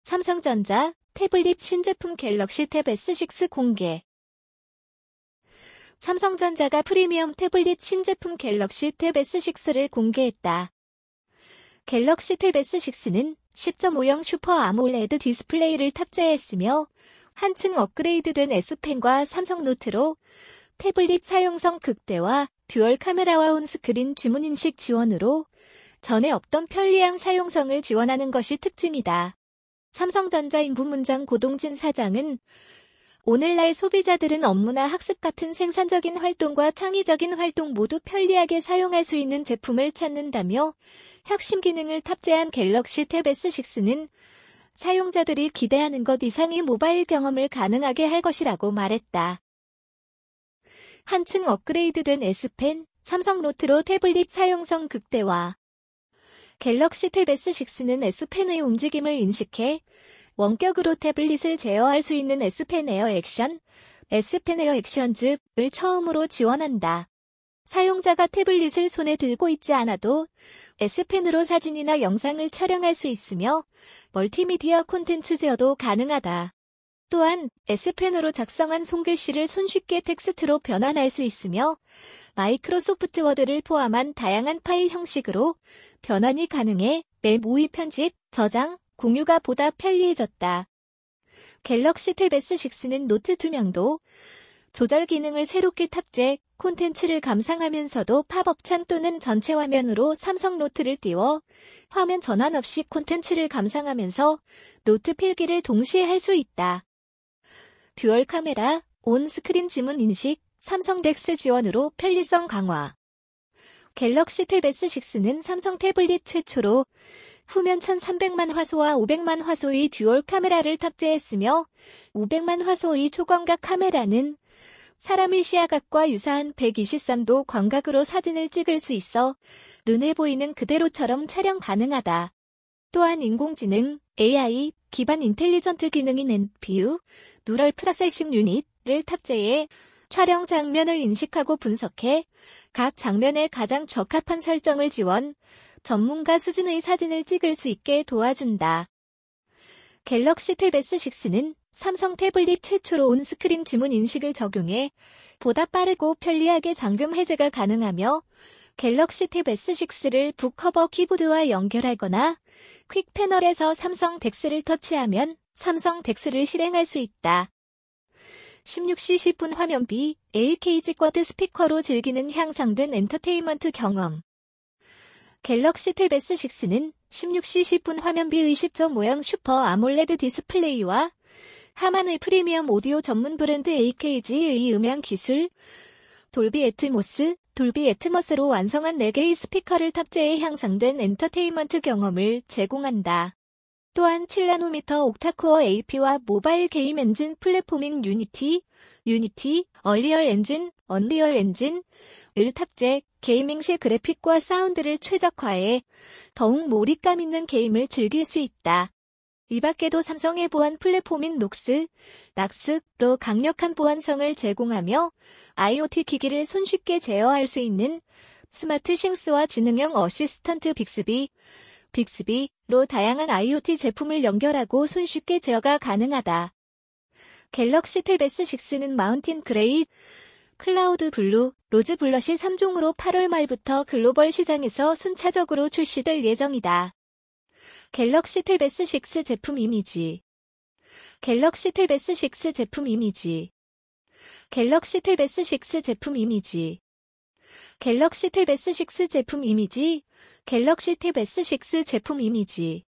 삼성전자 태블릿 신제품 갤럭시 탭 S6 공개. 삼성전자가 프리미엄 태블릿 신제품 갤럭시 탭 S6를 공개했다. 갤럭시 탭 S6는 10.5형 슈퍼 아몰레드 디스플레이를 탑재했으며 한층 업그레이드된 S펜과 삼성 노트로 태블릿 사용성 극대화, 듀얼 카메라와 온스크린 지문인식 지원으로 전에 없던 편리한 사용성을 지원하는 것이 특징이다. 삼성전자 인부문장 고동진 사장은 오늘날 소비자들은 업무나 학습 같은 생산적인 활동과 창의적인 활동 모두 편리하게 사용할 수 있는 제품을 찾는다며 혁신 기능을 탑재한 갤럭시 탭 S6는 사용자들이 기대하는 것 이상의 모바일 경험을 가능하게 할 것이라고 말했다. 한층 업그레이드된 S펜, 삼성 노트로 태블릿 사용성 극대화. 갤럭시 탭 S6는 S펜의 움직임을 인식해 원격으로 태블릿을 제어할 수 있는 S펜 에어 액션, S펜 에어 액션즈를 처음으로 지원한다. 사용자가 태블릿을 손에 들고 있지 않아도 S펜으로 사진이나 영상을 촬영할 수 있으며 멀티미디어 콘텐츠 제어도 가능하다. 또한 S펜으로 작성한 손글씨를 손쉽게 텍스트로 변환할 수 있으며 마이크로소프트 워드를 포함한 다양한 파일 형식으로 변환이 가능해 메모의 편집, 저장, 공유가 보다 편리해졌다. 갤럭시 탭 S6는 노트 투명도 조절 기능을 새롭게 탑재, 콘텐츠를 감상하면서도 팝업창 또는 전체 화면으로 삼성 노트를 띄워 화면 전환 없이 콘텐츠를 감상하면서 노트 필기를 동시에 할 수 있다. 듀얼 카메라, 온스크린 지문 인식, 삼성 덱스 지원으로 편리성 강화. 갤럭시 탭 S6는 삼성 태블릿 최초로 후면 1300만 화소와 500만 화소의 듀얼 카메라를 탑재했으며 500만 화소의 초광각 카메라는 사람의 시야각과 유사한 123도 광각으로 사진을 찍을 수 있어 눈에 보이는 그대로처럼 촬영 가능하다. 또한 인공지능, AI, 기반 인텔리전트 기능인 NPU, 뉴럴 프로세싱 유닛을 탑재해 촬영 장면을 인식하고 분석해 각 장면에 가장 적합한 설정을 지원, 전문가 수준의 사진을 찍을 수 있게 도와준다. 갤럭시 탭 S6는 삼성 태블릿 최초로 온스크린 지문 인식을 적용해 보다 빠르고 편리하게 잠금 해제가 가능하며 갤럭시 탭 S6를 북커버 키보드와 연결하거나 퀵 패널에서 삼성 덱스를 터치하면 삼성 덱스를 실행할 수 있다. 16시 10분 화면비, AKG 쿼드 스피커로 즐기는 향상된 엔터테인먼트 경험. 갤럭시 탭 S6는 16시 10분 화면비의 10.5형 슈퍼 아몰레드 디스플레이와 하만의 프리미엄 오디오 전문 브랜드 AKG의 음향 기술, 돌비 애트모스로 완성한 4개의 스피커를 탑재해 향상된 엔터테인먼트 경험을 제공한다. 또한 7나노미터 옥타코어 AP와 모바일 게임 엔진 플랫포밍 유니티, 언리얼 엔진을 탑재, 게이밍 시 그래픽과 사운드를 최적화해 더욱 몰입감 있는 게임을 즐길 수 있다. 이 밖에도 삼성의 보안 플랫폼인 낙스로 강력한 보안성을 제공하며 IoT 기기를 손쉽게 제어할 수 있는 스마트 싱스와 지능형 어시스턴트 빅스비로 다양한 IoT 제품을 연결하고 손쉽게 제어가 가능하다. 갤럭시 탭 S6는 마운틴 그레이, 클라우드 블루, 로즈 블러시 3종으로 8월 말부터 글로벌 시장에서 순차적으로 출시될 예정이다. 갤럭시 탭 S6 제품 이미지. 갤럭시 탭 S6 제품 이미지. 갤럭시 탭 S6 제품 이미지. 갤럭시 탭 S6 제품 이미지. 갤럭시 탭 S6 제품 이미지.